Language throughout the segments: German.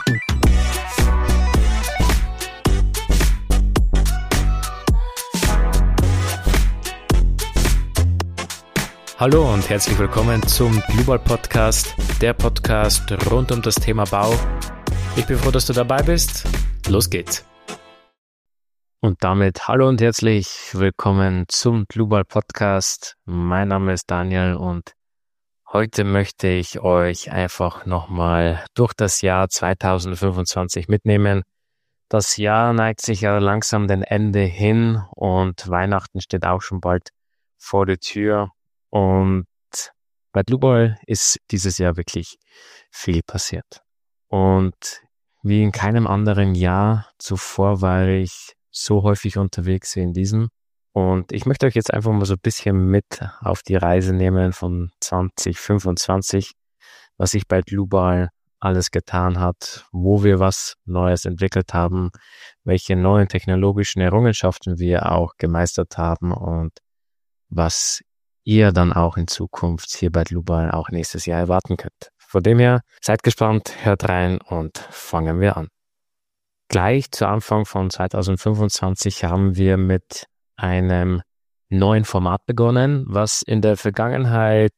Hallo und herzlich willkommen zum Global Podcast, der Podcast rund um das Thema Bau. Ich bin froh, dass du dabei bist. Los geht's. Und damit hallo und herzlich willkommen zum Global Podcast. Mein Name ist Daniel und heute möchte ich euch einfach nochmal durch das Jahr 2025 mitnehmen. Das Jahr neigt sich ja langsam dem Ende hin und Weihnachten steht auch schon bald vor der Tür. Und bei Global ist dieses Jahr wirklich viel passiert. Und wie in keinem anderen Jahr zuvor war ich so häufig unterwegs wie in diesem. Und ich möchte euch jetzt einfach mal so ein bisschen mit auf die Reise nehmen von 2025, was sich bei Global alles getan hat, wo wir was Neues entwickelt haben, welche neuen technologischen Errungenschaften wir auch gemeistert haben und was ihr dann auch in Zukunft hier bei Global auch nächstes Jahr erwarten könnt. Von dem her, seid gespannt, hört rein und fangen wir an. Gleich zu Anfang von 2025 haben wir mit einem neuen Format begonnen, was in der Vergangenheit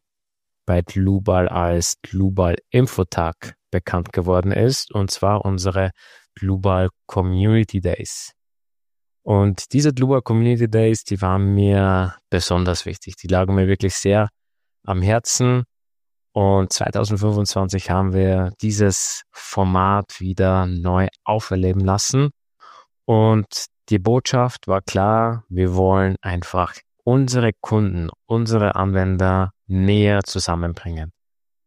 bei Global als Global Infotag bekannt geworden ist, und zwar unsere Global Community Days. Und diese Global Community Days, die waren mir besonders wichtig. Die lagen mir wirklich sehr am Herzen. Und 2025 haben wir dieses Format wieder neu auferleben lassen. Und die Botschaft war klar, wir wollen einfach unsere Kunden, unsere Anwender näher zusammenbringen.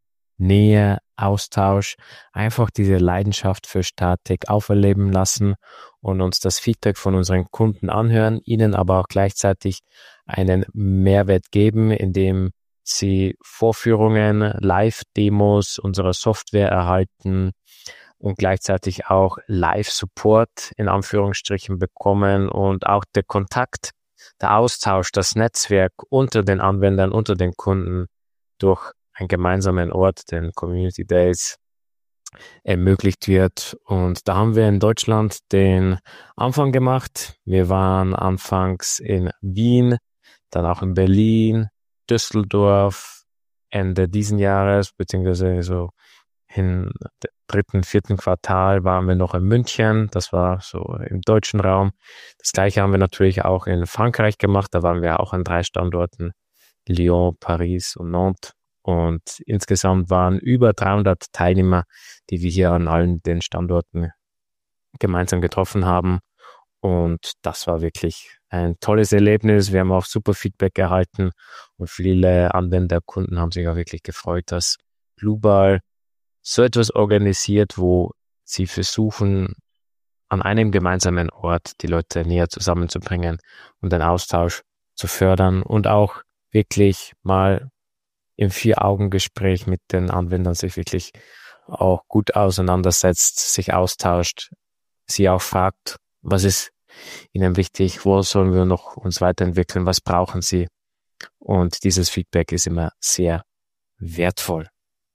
Nähe, Austausch, einfach diese Leidenschaft für Statik auferleben lassen und uns das Feedback von unseren Kunden anhören, ihnen aber auch gleichzeitig einen Mehrwert geben, indem sie Vorführungen, Live-Demos unserer Software erhalten und gleichzeitig auch Live-Support in Anführungsstrichen bekommen und auch der Kontakt, der Austausch, das Netzwerk unter den Anwendern, unter den Kunden durch einen gemeinsamen Ort, den Community Days, ermöglicht wird. Und da haben wir in Deutschland den Anfang gemacht. Wir waren anfangs in Wien, dann auch in Berlin, Düsseldorf, Ende diesen Jahres, beziehungsweise so im 3., 4. Quartal waren wir noch in München. Das war so im deutschen Raum. Das Gleiche haben wir natürlich auch in Frankreich gemacht. Da waren wir auch an 3 Standorten, Lyon, Paris und Nantes. Und insgesamt waren über 300 Teilnehmer, die wir hier an allen den Standorten gemeinsam getroffen haben. Und das war wirklich ein tolles Erlebnis. Wir haben auch super Feedback erhalten und viele Anwender, Kunden haben sich auch wirklich gefreut, dass Global so etwas organisiert, wo sie versuchen, an einem gemeinsamen Ort die Leute näher zusammenzubringen und den Austausch zu fördern und auch wirklich mal im 4-Augen-Gespräch mit den Anwendern sich wirklich auch gut auseinandersetzt, sich austauscht, sie auch fragt, was ist ihnen wichtig, wo sollen wir noch uns weiterentwickeln, was brauchen sie? Und dieses Feedback ist immer sehr wertvoll.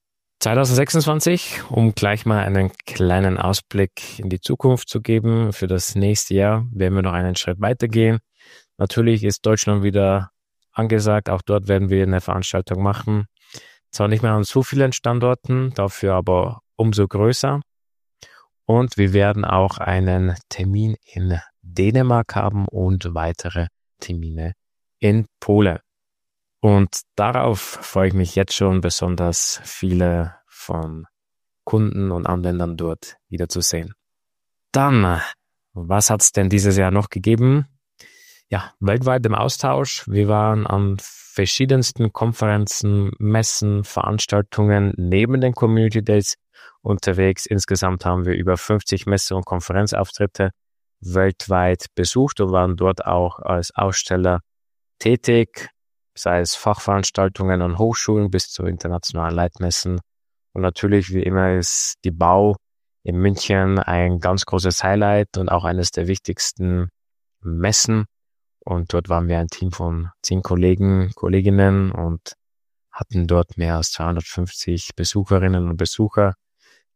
2026, um gleich mal einen kleinen Ausblick in die Zukunft zu geben, für das nächste Jahr werden wir noch einen Schritt weitergehen. Natürlich ist Deutschland wieder angesagt, auch dort werden wir eine Veranstaltung machen. Zwar nicht mehr an so vielen Standorten, dafür aber umso größer. Und wir werden auch einen Termin in Dänemark haben und weitere Termine in Polen. Und darauf freue ich mich jetzt schon besonders, viele von Kunden und Anwendern dort wiederzusehen. Dann, was hat es denn dieses Jahr noch gegeben? Ja, weltweit im Austausch. Wir waren an verschiedensten Konferenzen, Messen, Veranstaltungen neben den Community Days unterwegs. Insgesamt haben wir über 50 Messe- und Konferenzauftritte weltweit besucht und waren dort auch als Aussteller tätig, sei es Fachveranstaltungen an Hochschulen bis zu internationalen Leitmessen. Und natürlich, wie immer, ist die Bau in München ein ganz großes Highlight und auch eines der wichtigsten Messen. Und dort waren wir ein Team von 10 Kolleginnen und hatten dort mehr als 250 Besucherinnen und Besucher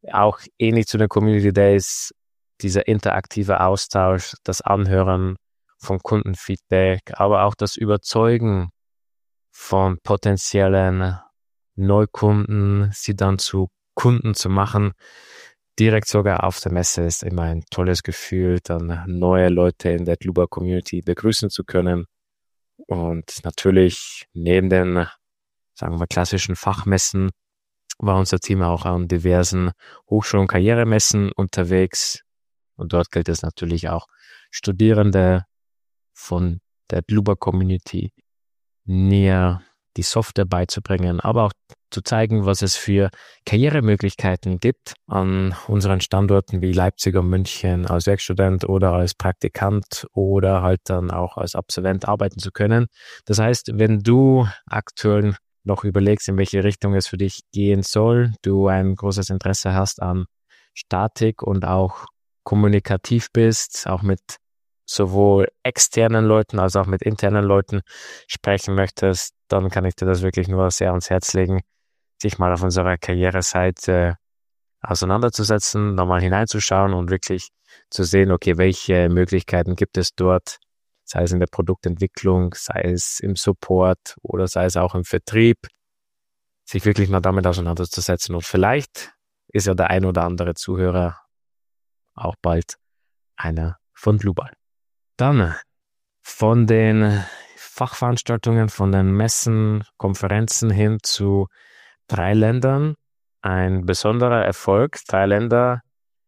auch ähnlich zu den Community Days, dieser interaktive Austausch, das Anhören von Kundenfeedback, aber auch das Überzeugen von potenziellen Neukunden, sie dann zu Kunden zu machen, direkt sogar auf der Messe, ist immer ein tolles Gefühl, dann neue Leute in der Dluba Community begrüßen zu können. Und natürlich neben den, sagen wir, klassischen Fachmessen war unser Team auch an diversen Hochschul- und Karrieremessen unterwegs. Und dort gilt es natürlich auch, Studierende von der Dluba Community näher die Software beizubringen, aber auch zu zeigen, was es für Karrieremöglichkeiten gibt an unseren Standorten wie Leipzig und München als Werkstudent oder als Praktikant oder halt dann auch als Absolvent arbeiten zu können. Das heißt, wenn du aktuell noch überlegst, in welche Richtung es für dich gehen soll, du ein großes Interesse hast an Statik und auch kommunikativ bist, auch mit sowohl externen Leuten als auch mit internen Leuten sprechen möchtest, dann kann ich dir das wirklich nur sehr ans Herz legen, sich mal auf unserer Karriereseite auseinanderzusetzen, nochmal hineinzuschauen und wirklich zu sehen, okay, welche Möglichkeiten gibt es dort, sei es in der Produktentwicklung, sei es im Support oder sei es auch im Vertrieb, sich wirklich mal damit auseinanderzusetzen. Und vielleicht ist ja der ein oder andere Zuhörer auch bald einer von Dluba. Dann von den Fachveranstaltungen, von den Messen, Konferenzen hin zu 3 Ländern. Ein besonderer Erfolg. 3 Länder,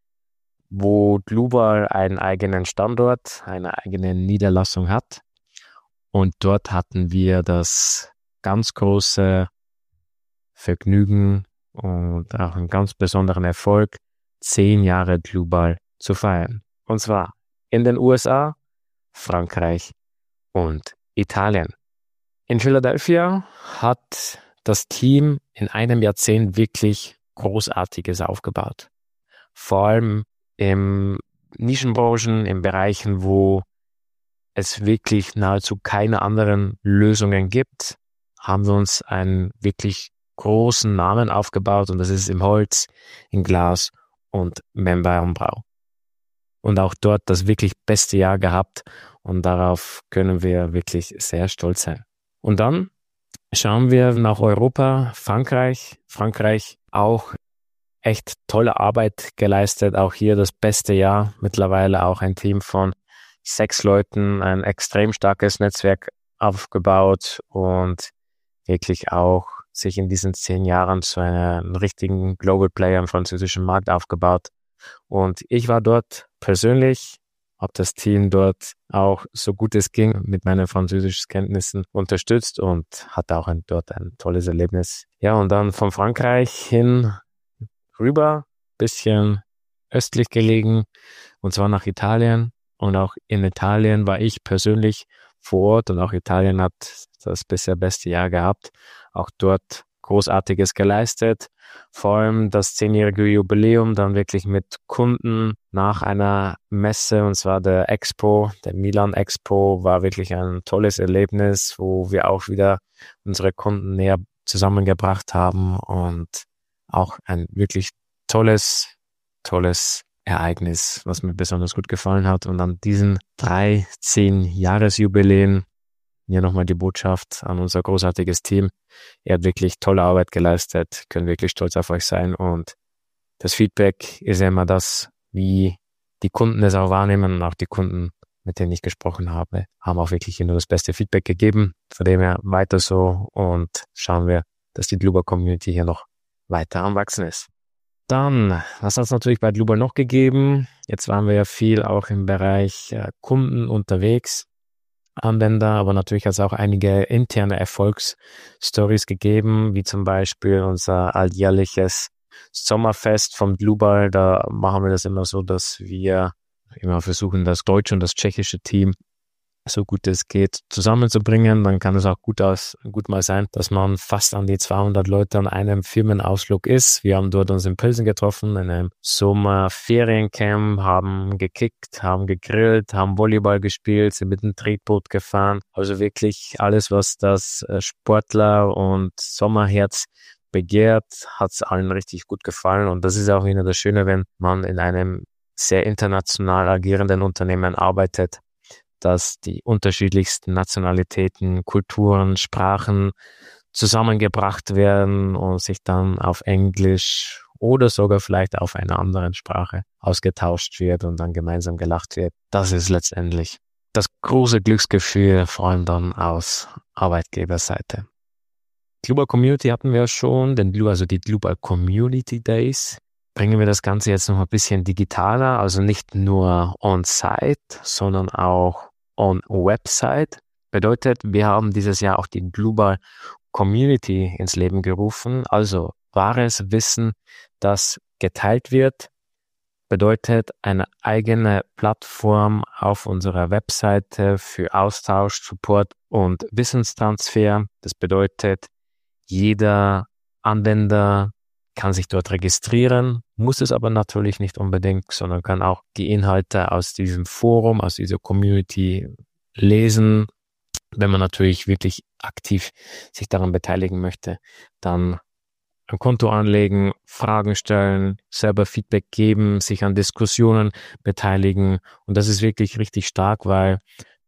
wo Dluba einen eigenen Standort, eine eigene Niederlassung hat. Und dort hatten wir das ganz große Vergnügen und auch einen ganz besonderen Erfolg, 10 Jahre Dluba zu feiern. Und zwar in den USA, Frankreich und Italien. In Philadelphia hat das Team in einem Jahrzehnt wirklich Großartiges aufgebaut. Vor allem in Nischenbranchen, in Bereichen, wo es wirklich nahezu keine anderen Lösungen gibt, haben wir uns einen wirklich großen Namen aufgebaut und das ist im Holz, in Glas und Membranbau. Und auch dort das wirklich beste Jahr gehabt und darauf können wir wirklich sehr stolz sein. Und dann schauen wir nach Europa, Frankreich auch echt tolle Arbeit geleistet, auch hier das beste Jahr, mittlerweile auch ein Team von 6 Leuten, ein extrem starkes Netzwerk aufgebaut und wirklich auch sich in diesen 10 Jahren zu einem richtigen Global Player im französischen Markt aufgebaut. Und ich war dort persönlich, habe das Team dort auch so gut es ging mit meinen Französischkenntnissen unterstützt und hatte auch dort ein tolles Erlebnis. Ja, und dann von Frankreich hin rüber, bisschen östlich gelegen, und zwar nach Italien. Und auch in Italien war ich persönlich vor Ort und auch Italien hat das bisher beste Jahr gehabt. Auch dort Großartiges geleistet. Vor allem das 10-jährige Jubiläum dann wirklich mit Kunden nach einer Messe, und zwar der Expo, der Milan Expo, war wirklich ein tolles Erlebnis, wo wir auch wieder unsere Kunden näher zusammengebracht haben und auch ein wirklich tolles Ereignis, was mir besonders gut gefallen hat. Und an diesen 3 10-Jahres-Jubiläen hier nochmal die Botschaft an unser großartiges Team. Ihr habt wirklich tolle Arbeit geleistet, können wirklich stolz auf euch sein und das Feedback ist ja immer das, wie die Kunden es auch wahrnehmen und auch die Kunden, mit denen ich gesprochen habe, haben auch wirklich nur das beste Feedback gegeben. Von dem her weiter so und schauen wir, dass die Dluba Community hier noch weiter am Wachsen ist. Dann, was hat es natürlich bei Dluba noch gegeben? Jetzt waren wir ja viel auch im Bereich Kunden unterwegs, Anwender, aber natürlich hat es auch einige interne Erfolgsstories gegeben, wie zum Beispiel unser alljährliches Sommerfest vom Dluba. Da machen wir das immer so, dass wir immer versuchen, das deutsche und das tschechische Team so gut es geht zusammenzubringen. Dann kann es auch gut mal sein, dass man fast an die 200 Leute an einem Firmenausflug ist. Wir haben dort uns in Pilsen getroffen, in einem Sommerferiencamp, haben gekickt, haben gegrillt, haben Volleyball gespielt, sind mit dem Tretboot gefahren. Also wirklich alles, was das Sportler und Sommerherz begehrt, hat es allen richtig gut gefallen. Und das ist auch wieder das Schöne, wenn man in einem sehr international agierenden Unternehmen arbeitet, dass die unterschiedlichsten Nationalitäten, Kulturen, Sprachen zusammengebracht werden und sich dann auf Englisch oder sogar vielleicht auf einer anderen Sprache ausgetauscht wird und dann gemeinsam gelacht wird. Das ist letztendlich das große Glücksgefühl, vor allem dann aus Arbeitgeberseite. Global Community hatten wir schon, die Global Community Days. Bringen wir das Ganze jetzt noch ein bisschen digitaler, also nicht nur on-site, sondern auch on-website. Bedeutet, wir haben dieses Jahr auch die Global Community ins Leben gerufen, also wahres Wissen, das geteilt wird, bedeutet eine eigene Plattform auf unserer Webseite für Austausch, Support und Wissenstransfer. Das bedeutet, jeder Anwender kann sich dort registrieren, muss es aber natürlich nicht unbedingt, sondern kann auch die Inhalte aus diesem Forum, aus dieser Community lesen. Wenn man natürlich wirklich aktiv sich daran beteiligen möchte, dann ein Konto anlegen, Fragen stellen, selber Feedback geben, sich an Diskussionen beteiligen. Und das ist wirklich richtig stark, weil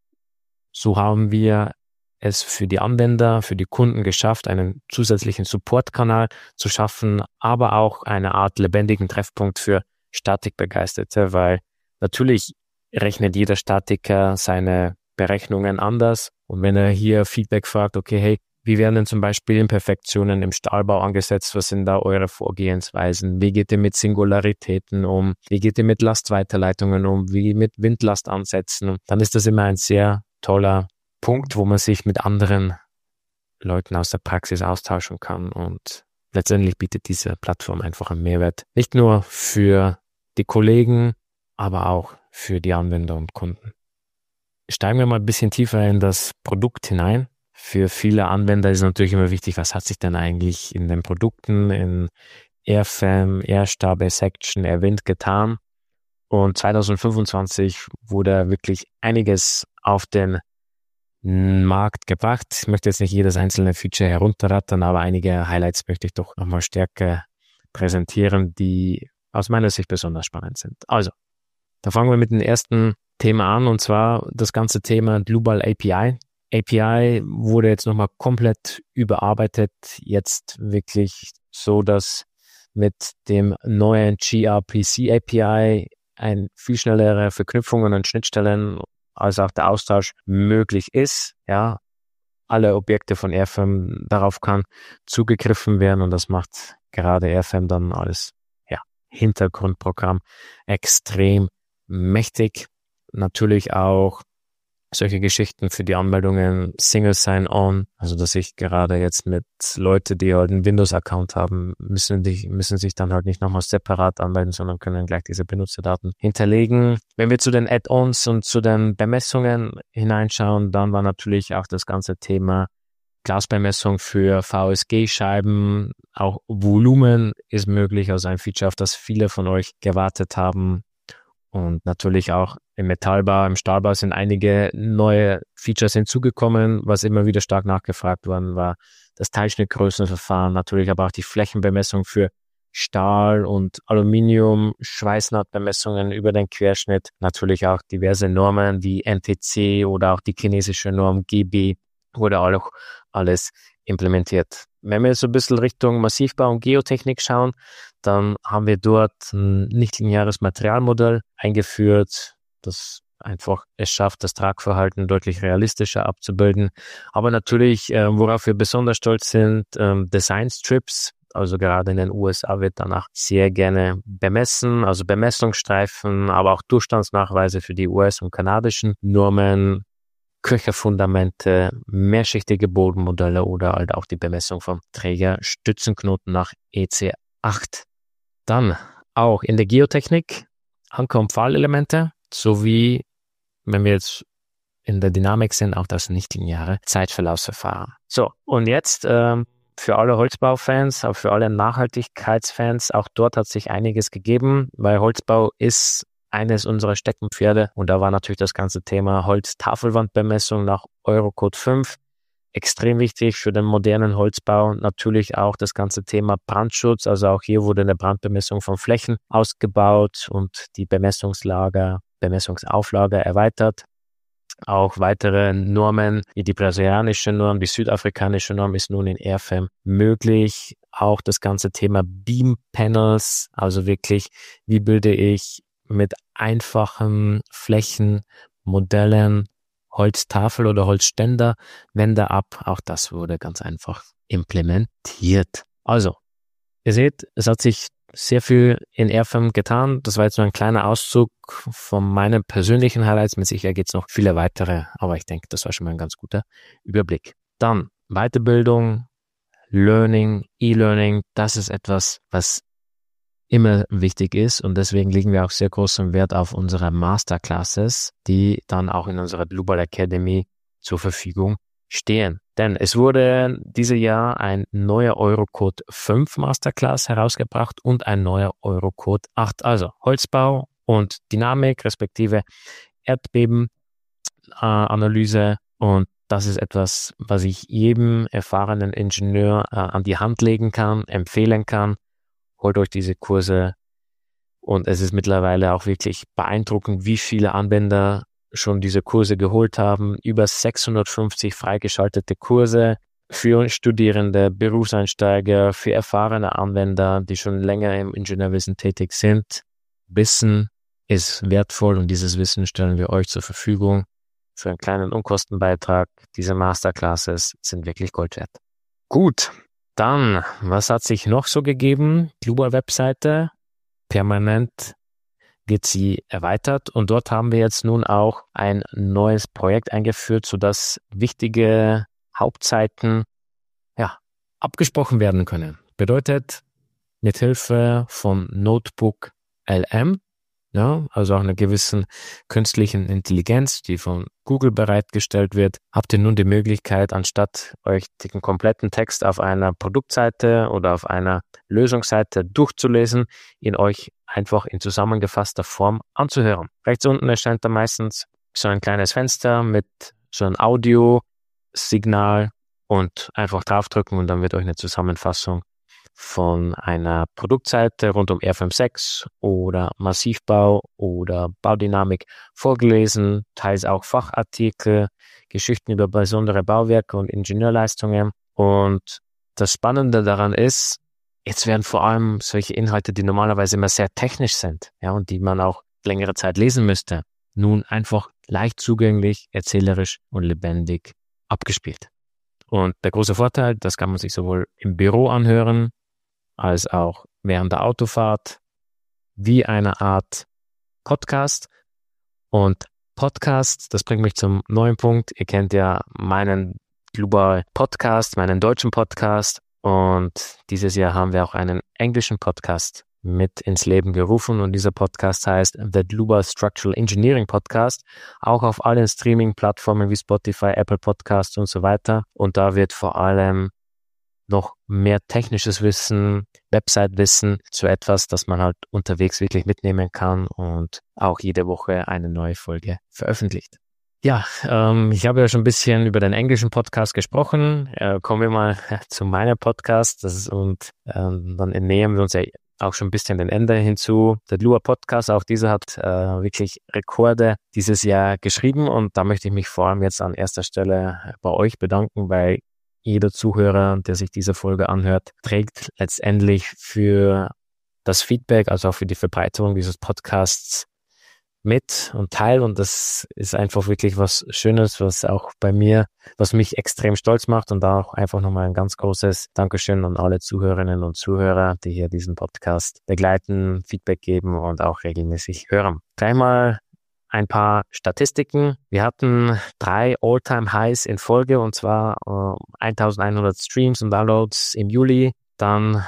so haben wir es für die Anwender, für die Kunden geschafft, einen zusätzlichen Support-Kanal zu schaffen, aber auch eine Art lebendigen Treffpunkt für Statikbegeisterte, weil natürlich rechnet jeder Statiker seine Berechnungen anders. Und wenn er hier Feedback fragt, okay, hey, wie werden denn zum Beispiel Imperfektionen im Stahlbau angesetzt? Was sind da eure Vorgehensweisen? Wie geht ihr mit Singularitäten um? Wie geht ihr mit Lastweiterleitungen um? Wie mit Windlastansätzen? Dann ist das immer ein sehr toller Punkt, wo man sich mit anderen Leuten aus der Praxis austauschen kann. Und letztendlich bietet diese Plattform einfach einen Mehrwert. Nicht nur für die Kollegen, aber auch für die Anwender und Kunden. Steigen wir mal ein bisschen tiefer in das Produkt hinein. Für viele Anwender ist natürlich immer wichtig, was hat sich denn eigentlich in den Produkten, in Airfam, Airstabe, Section, Airwind getan. Und 2025 wurde wirklich einiges auf den Markt gebracht. Ich möchte jetzt nicht jedes einzelne Feature herunterrattern, aber einige Highlights möchte ich doch nochmal stärker präsentieren, die aus meiner Sicht besonders spannend sind. Also, da fangen wir mit dem ersten Thema an, und zwar das ganze Thema Global API. API wurde jetzt nochmal komplett überarbeitet, jetzt wirklich so, dass mit dem neuen gRPC API ein viel schnellere Verknüpfungen und Schnittstellen als auch der Austausch möglich ist. Ja, alle Objekte von Airfam, darauf kann zugegriffen werden, und das macht gerade Airfam dann als Hintergrundprogramm extrem mächtig. Natürlich auch solche Geschichten für die Anmeldungen, Single Sign-On, also dass ich gerade jetzt mit Leute, die halt einen Windows-Account haben, müssen sich dann halt nicht nochmal separat anmelden, sondern können gleich diese Benutzerdaten hinterlegen. Wenn wir zu den Add-ons und zu den Bemessungen hineinschauen, dann war natürlich auch das ganze Thema Glasbemessung für VSG-Scheiben, auch Volumen ist möglich, also ein Feature, auf das viele von euch gewartet haben. Und natürlich auch im Metallbau, im Stahlbau sind einige neue Features hinzugekommen. Was immer wieder stark nachgefragt worden war, das Teilschnittgrößenverfahren, natürlich aber auch die Flächenbemessung für Stahl und Aluminium, Schweißnahtbemessungen über den Querschnitt, natürlich auch diverse Normen wie NTC oder auch die chinesische Norm GB wurde auch alles implementiert. Wenn wir jetzt so ein bisschen Richtung Massivbau und Geotechnik schauen, dann haben wir dort ein nichtlineares Materialmodell eingeführt, das einfach es schafft, das Tragverhalten deutlich realistischer abzubilden. Aber natürlich, worauf wir besonders stolz sind, Designstrips. Also gerade in den USA wird danach sehr gerne bemessen, also Bemessungsstreifen, aber auch Durchstandsnachweise für die US- und kanadischen Normen, Köcherfundamente, mehrschichtige Bodenmodelle oder halt auch die Bemessung vom Trägerstützenknoten nach EC8. Dann auch in der Geotechnik Anker- und Pfahlelemente sowie, wenn wir jetzt in der Dynamik sind, auch das nichtlineare Zeitverlaufsverfahren. So, und jetzt für alle Holzbaufans, auch für alle Nachhaltigkeitsfans, auch dort hat sich einiges gegeben, weil Holzbau ist eines unserer Steckenpferde, und da war natürlich das ganze Thema Holztafelwandbemessung nach Eurocode 5 extrem wichtig für den modernen Holzbau. Natürlich auch das ganze Thema Brandschutz. Also auch hier wurde eine Brandbemessung von Flächen ausgebaut und die Bemessungslager, Bemessungsauflager erweitert. Auch weitere Normen, wie die brasilianische Norm, die südafrikanische Norm ist nun in Airframe möglich. Auch das ganze Thema Beam Panels, also wirklich, wie bilde ich mit einfachen Flächen, Modellen, Holztafel oder Holzständer, Wände ab. Auch das wurde ganz einfach implementiert. Also, ihr seht, es hat sich sehr viel in Airframe getan. Das war jetzt nur ein kleiner Auszug von meinen persönlichen Highlights. Mit Sicherheit gibt es noch viele weitere, aber ich denke, das war schon mal ein ganz guter Überblick. Dann Weiterbildung, Learning, E-Learning, das ist etwas, was immer wichtig ist und deswegen legen wir auch sehr großen Wert auf unsere Masterclasses, die dann auch in unserer Blueball Academy zur Verfügung stehen. Denn es wurde dieses Jahr ein neuer Eurocode 5 Masterclass herausgebracht und ein neuer Eurocode 8, also Holzbau und Dynamik respektive Erdbebenanalyse und das ist etwas, was ich jedem erfahrenen Ingenieur an die Hand legen kann, empfehlen kann. Holt euch diese Kurse und es ist mittlerweile auch wirklich beeindruckend, wie viele Anwender schon diese Kurse geholt haben. Über 650 freigeschaltete Kurse für Studierende, Berufseinsteiger, für erfahrene Anwender, die schon länger im Ingenieurwesen tätig sind. Wissen ist wertvoll und dieses Wissen stellen wir euch zur Verfügung für einen kleinen Unkostenbeitrag. Diese Masterclasses sind wirklich Gold wert. Gut. Dann, was hat sich noch so gegeben? Blueball-Webseite, permanent wird sie erweitert und dort haben wir jetzt nun auch ein neues Projekt eingeführt, sodass wichtige Hauptseiten abgesprochen werden können. Bedeutet, mithilfe von Notebook LM, also auch einer gewissen künstlichen Intelligenz, die von Google bereitgestellt wird, habt ihr nun die Möglichkeit, anstatt euch den kompletten Text auf einer Produktseite oder auf einer Lösungsseite durchzulesen, ihn euch einfach in zusammengefasster Form anzuhören. Rechts unten erscheint dann meistens so ein kleines Fenster mit so einem Audiosignal und einfach draufdrücken und dann wird euch eine Zusammenfassung von einer Produktseite rund um R56 oder Massivbau oder Baudynamik vorgelesen, teils auch Fachartikel, Geschichten über besondere Bauwerke und Ingenieurleistungen. Und das Spannende daran ist, jetzt werden vor allem solche Inhalte, die normalerweise immer sehr technisch sind, und die man auch längere Zeit lesen müsste, nun einfach leicht zugänglich, erzählerisch und lebendig abgespielt. Und der große Vorteil, das kann man sich sowohl im Büro anhören, als auch während der Autofahrt, wie eine Art Podcast. Und Podcast, das bringt mich zum neuen Punkt. Ihr kennt ja meinen Blueball Podcast, meinen deutschen Podcast. Und dieses Jahr haben wir auch einen englischen Podcast mit ins Leben gerufen. Und dieser Podcast heißt The Blueball Structural Engineering Podcast. Auch auf allen Streaming-Plattformen wie Spotify, Apple Podcasts und so weiter. Und da wird vor allem noch mehr technisches Wissen, Website-Wissen zu etwas, das man halt unterwegs wirklich mitnehmen kann und auch jede Woche eine neue Folge veröffentlicht. Ja, ich habe ja schon ein bisschen über den englischen Podcast gesprochen. Kommen wir mal zu meinem Podcast. Dann nähern wir uns ja auch schon ein bisschen den Ende hinzu. Der Blueball Podcast, auch dieser hat wirklich Rekorde dieses Jahr geschrieben und da möchte ich mich vor allem jetzt an erster Stelle bei euch bedanken, weil jeder Zuhörer, der sich diese Folge anhört, trägt letztendlich für das Feedback, also auch für die Verbreiterung dieses Podcasts mit und teil. Und das ist einfach wirklich was Schönes, was auch bei mir, was mich extrem stolz macht. Und da auch einfach nochmal ein ganz großes Dankeschön an alle Zuhörerinnen und Zuhörer, die hier diesen Podcast begleiten, Feedback geben und auch regelmäßig hören. Gleich mal ein paar Statistiken. Wir hatten 3 All-Time-Highs in Folge und zwar 1100 Streams und Downloads im Juli, dann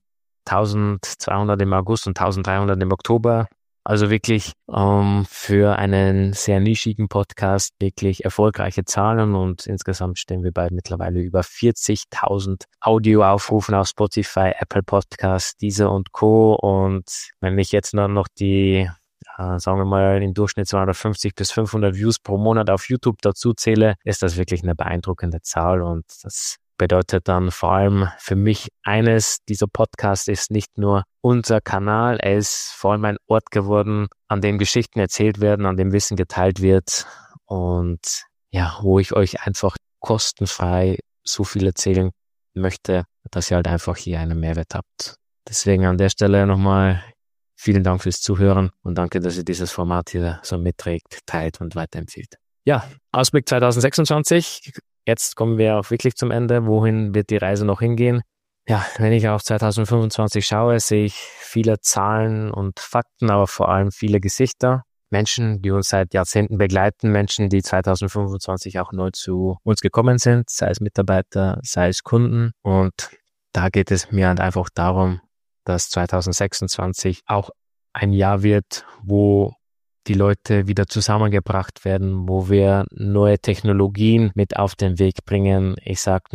1200 im August und 1300 im Oktober. Also wirklich für einen sehr nischigen Podcast wirklich erfolgreiche Zahlen und insgesamt stehen wir bei mittlerweile über 40.000 Audioaufrufen auf Spotify, Apple Podcasts, Deezer und Co. Und wenn ich jetzt noch die sagen wir mal, im Durchschnitt 250 bis 500 Views pro Monat auf YouTube dazu zähle, ist das wirklich eine beeindruckende Zahl. Und das bedeutet dann vor allem für mich eines: dieser Podcast ist nicht nur unser Kanal, er ist vor allem ein Ort geworden, an dem Geschichten erzählt werden, an dem Wissen geteilt wird und ja, wo ich euch einfach kostenfrei so viel erzählen möchte, dass ihr halt einfach hier einen Mehrwert habt. Deswegen an der Stelle nochmal vielen Dank fürs Zuhören und danke, dass ihr dieses Format hier so mitträgt, teilt und weiterempfiehlt. Ja, Ausblick 2026. Jetzt kommen wir auch wirklich zum Ende. Wohin wird die Reise noch hingehen? Ja, wenn ich auf 2025 schaue, sehe ich viele Zahlen und Fakten, aber vor allem viele Gesichter. Menschen, die uns seit Jahrzehnten begleiten, Menschen, die 2025 auch neu zu uns gekommen sind, sei es Mitarbeiter, sei es Kunden. Und da geht es mir halt einfach darum, dass 2026 auch ein Jahr wird, wo die Leute wieder zusammengebracht werden, wo wir neue Technologien mit auf den Weg bringen. Ich sag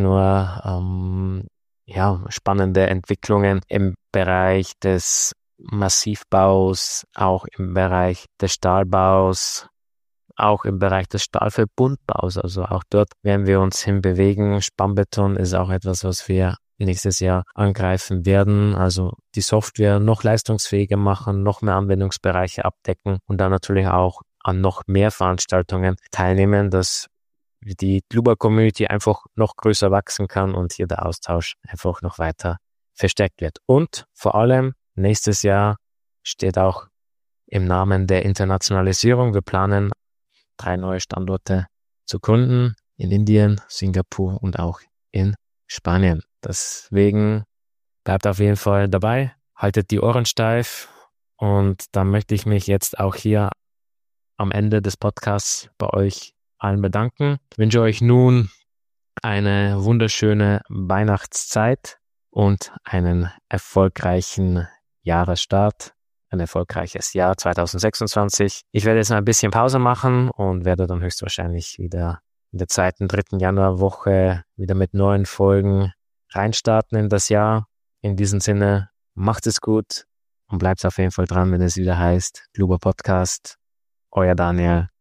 nur, spannende Entwicklungen im Bereich des Massivbaus, auch im Bereich des Stahlbaus, auch im Bereich des Stahlverbundbaus. Also auch dort werden wir uns hinbewegen. Spannbeton ist auch etwas, was wir nächstes Jahr angreifen werden. Also die Software noch leistungsfähiger machen, noch mehr Anwendungsbereiche abdecken und dann natürlich auch an noch mehr Veranstaltungen teilnehmen, dass die Global Community einfach noch größer wachsen kann und hier der Austausch einfach noch weiter verstärkt wird. Und vor allem nächstes Jahr steht auch im Namen der Internationalisierung. Wir planen 3 neue Standorte zu gründen in Indien, Singapur und auch in Spanien. Deswegen bleibt auf jeden Fall dabei, haltet die Ohren steif und dann möchte ich mich jetzt auch hier am Ende des Podcasts bei euch allen bedanken. Ich wünsche euch nun eine wunderschöne Weihnachtszeit und einen erfolgreichen Jahresstart, ein erfolgreiches Jahr 2026. Ich werde jetzt ein bisschen Pause machen und werde dann höchstwahrscheinlich wieder in der 2., 3. Januarwoche wieder mit neuen Folgen reinstarten in das Jahr. In diesem Sinne, macht es gut und bleibt auf jeden Fall dran, wenn es wieder heißt Global Podcast. Euer Daniel.